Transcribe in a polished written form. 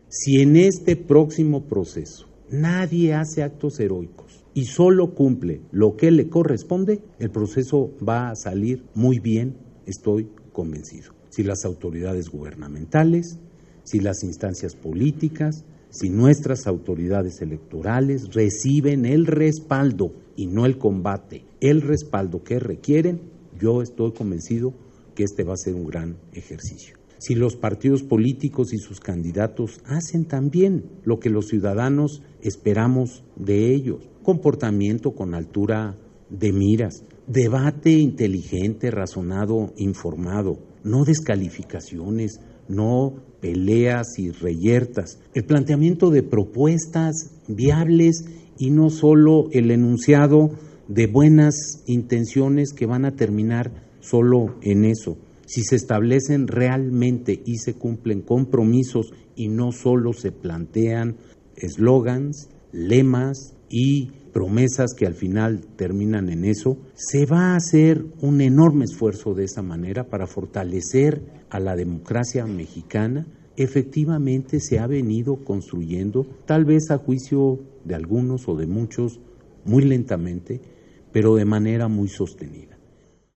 Si en este próximo proceso nadie hace actos heroicos y solo cumple lo que le corresponde, el proceso va a salir muy bien, estoy convencido. Si las autoridades gubernamentales, si las instancias políticas, si nuestras autoridades electorales reciben el respaldo y no el combate, el respaldo que requieren, yo estoy convencido que este va a ser un gran ejercicio. Si los partidos políticos y sus candidatos hacen también lo que los ciudadanos esperamos de ellos, comportamiento con altura de miras, debate inteligente, razonado, informado, no descalificaciones, no peleas y reyertas, el planteamiento de propuestas viables y no solo el enunciado de buenas intenciones que van a terminar solo en eso. Si se establecen realmente y se cumplen compromisos y no solo se plantean eslogans, lemas y promesas que al final terminan en eso, se va a hacer un enorme esfuerzo de esa manera para fortalecer a la democracia mexicana. Efectivamente se ha venido construyendo, tal vez a juicio de algunos o de muchos, muy lentamente, pero de manera muy sostenida.